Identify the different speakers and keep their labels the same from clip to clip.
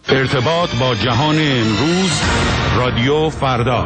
Speaker 1: ارتباط با جهان امروز، رادیو فردا.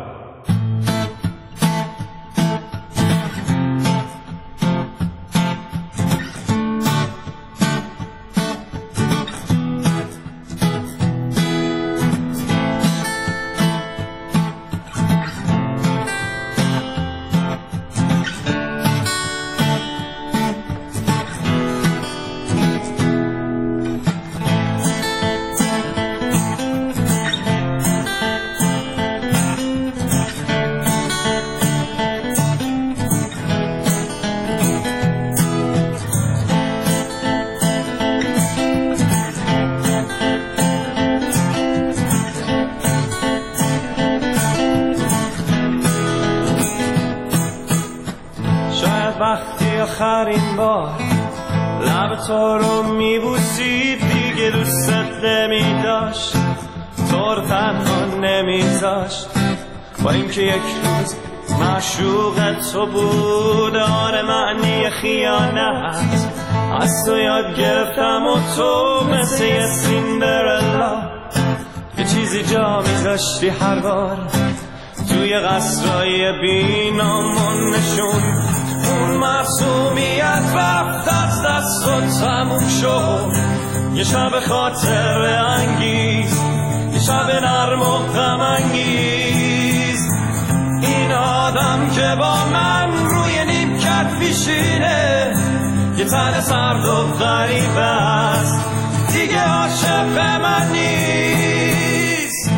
Speaker 2: وقتی آخرین بار لب تو رو میبوسید دیگه دوست نمی داشت، تو رو تنها نمیذاشت، با اینکه یک روز معشوق تو بود. آره معنی خیانت از تو یاد گرفتم و تو مثل یه سیندرلا یه چیزی جا میذاشتی هر بار توی قصرهای بینامون نشون. اون معصومیت رفت از دست و تموم شد، یه شب خاطر انگیز، یه شب نرم و غم انگیز. این آدم که با من روی نیمکت میشینه یه تن سرد و غریب است، دیگه عاشق من نیست.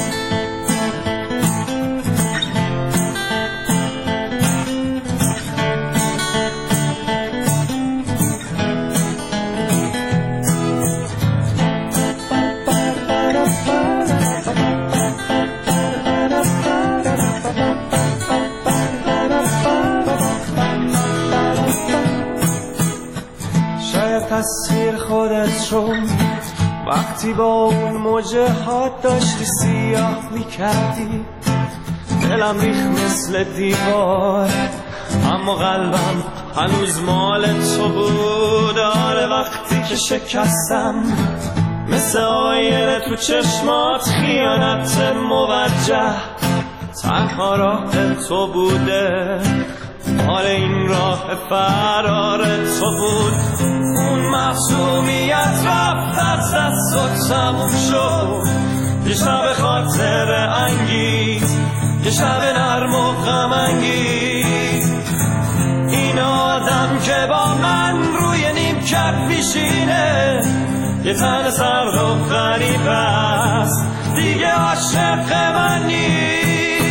Speaker 2: تصویر خودت رو وقتی با اون موجه ها داشتی سیاه میکردی، دلم ریخ مثل دیوار اما قلبم هنوز مال تو بود. آره وقتی که شکستم مثل آینه تو چشمات خیانت موجه تنها راه تو بوده. آره این راه فرار تو بود. اون معصومیت رفت از دست و تموم شد، یه شب خاطر انگیز، یه شب نرم و غم انگیز. این آدم که با من روی نیمکت میشینه یه تن سرد و غریب است، دیگه عاشق من نیست.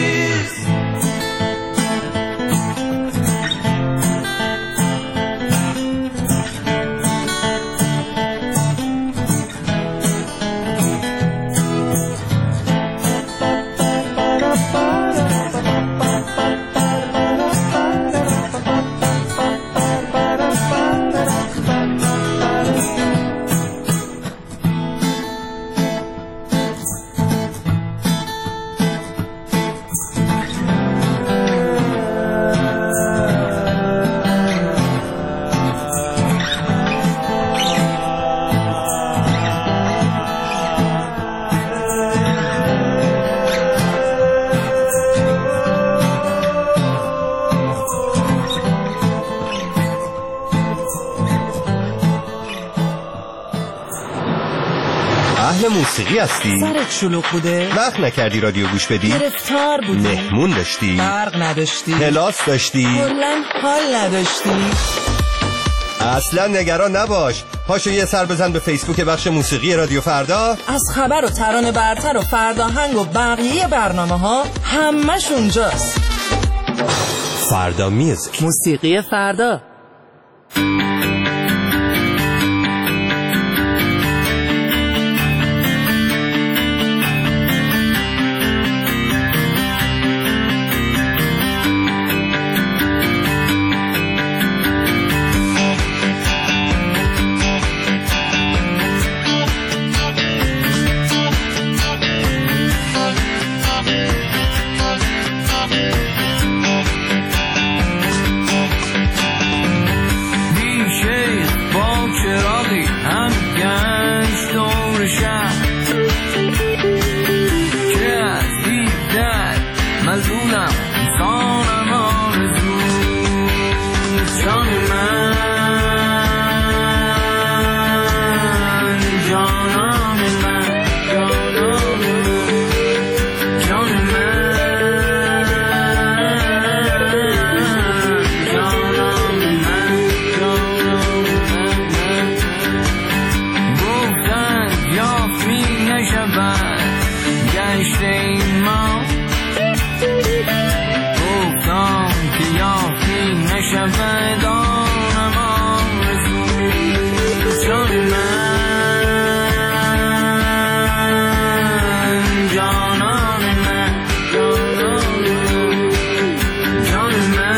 Speaker 3: موسیقی هستی؟
Speaker 4: سرت شلوغ بوده؟
Speaker 3: وقت نکردی رادیو گوش بدی؟
Speaker 4: گرفتار بودی؟
Speaker 3: مهمون داشتی؟
Speaker 4: برق نداشتی؟
Speaker 3: کلاس داشتی؟
Speaker 4: کلاً حال نداشتی؟
Speaker 3: اصلا نگران نباش، پاشو یه سر بزن به فیسبوک بخش موسیقی رادیو فردا.
Speaker 4: از خبر و ترانه برتر و فرداهنگ و بقیه برنامه ها همش اونجاست.
Speaker 3: فردا میوزیک،
Speaker 4: موسیقی فردا.
Speaker 5: ما گفتم که یافی نشود دانم آرزو جان من جانان من جان من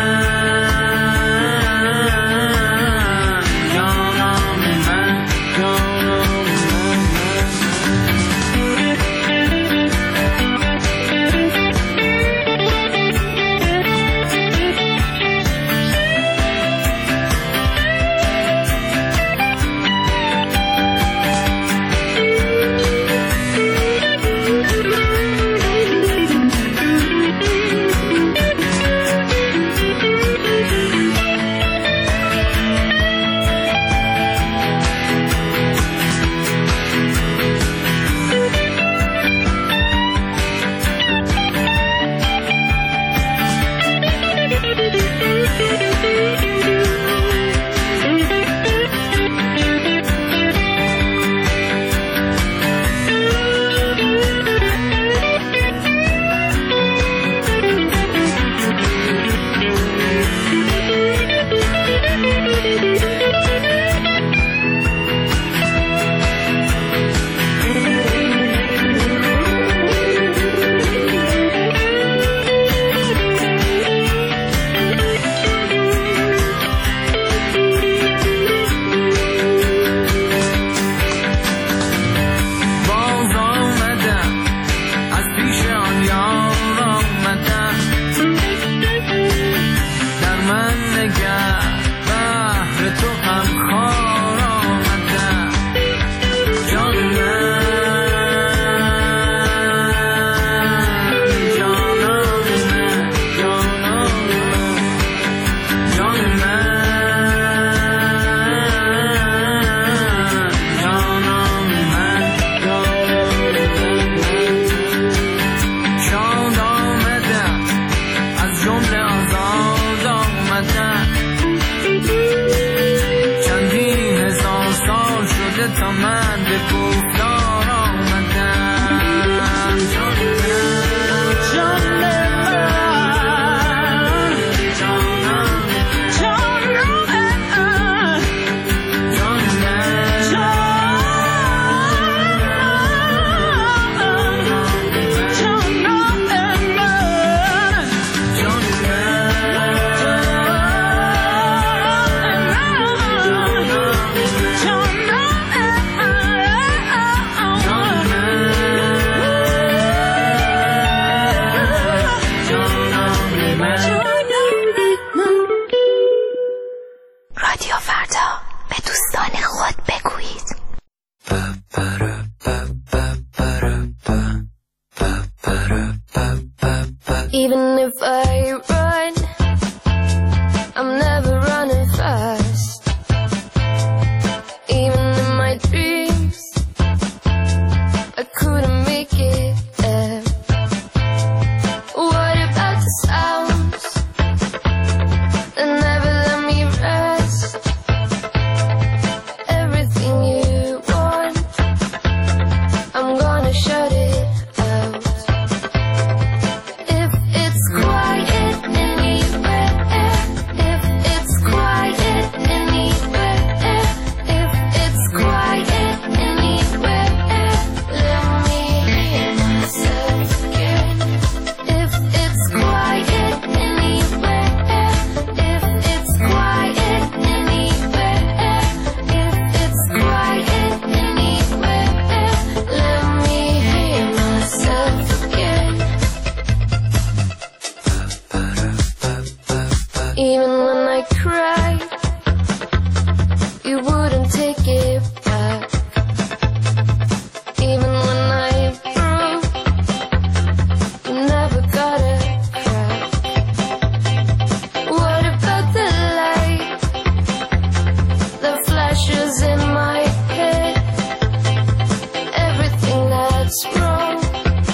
Speaker 6: Even if I run, I'm never running fast. Even in my dreams, I couldn't make it there. What about the sounds that never let me rest? Everything you want, I'm gonna shut it out. If it's quiet anywhere, if it's quiet anywhere, if it's quiet anywhere, let me hear myself again. If it's quiet anywhere, if it's quiet anywhere, if it's quiet anywhere, let me hear myself again. Even when I cried, you wouldn't take it back. Even when I broke, you never got a crack. What about the light that flashes in my head? Everything that's wrong,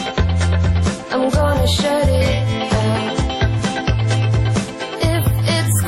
Speaker 6: I'm gonna shut it down. If it's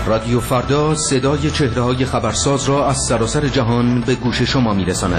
Speaker 7: رادیو فردا صدای چهره‌های خبرساز را از سراسر جهان به گوش شما می‌رساند.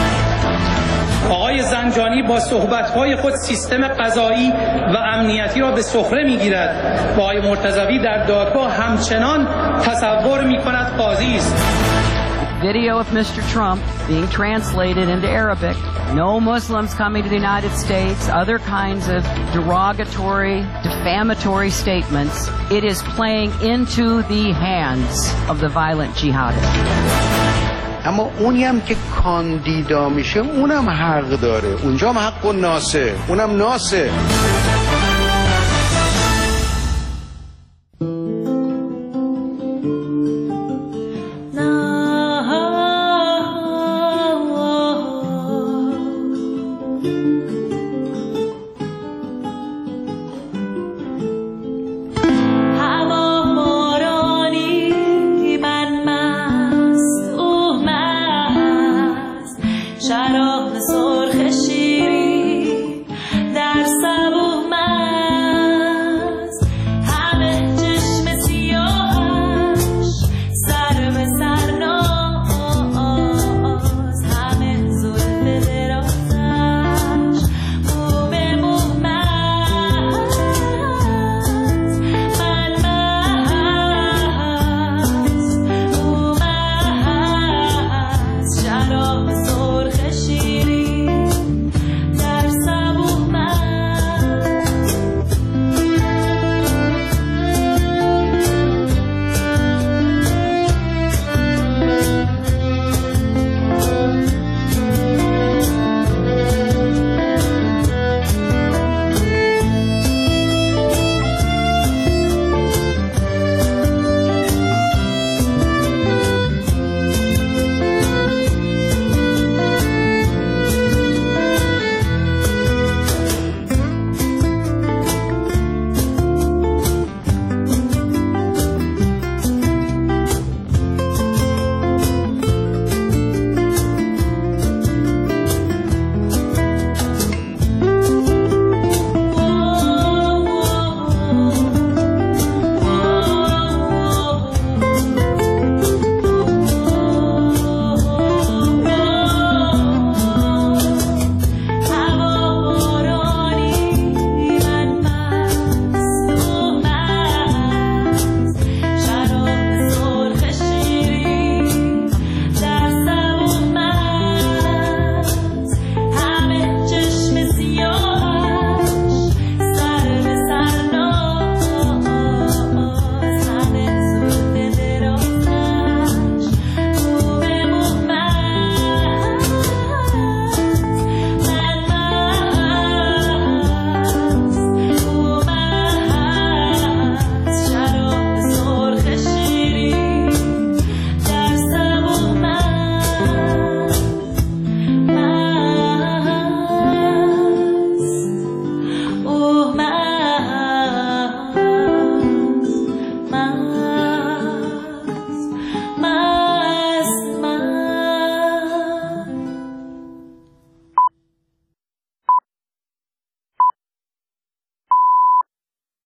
Speaker 8: آقای زنجانی با صحبت‌های خود سیستم قضایی و امنیتی را به سخره می‌گیرد و آقای مرتضوی در دادگاه همچنان تصور می‌کند قاضی است.
Speaker 9: Video of Mr. Trump being translated into Arabic. No Muslims coming to the United States, other kinds of derogatory, defamatory statements. It is playing into the hands of the violent jihadists.
Speaker 10: اما اونی هم که کاندیدا میشه اونم حق داره، اونجا هم حق و ناسه، اونم ناسه.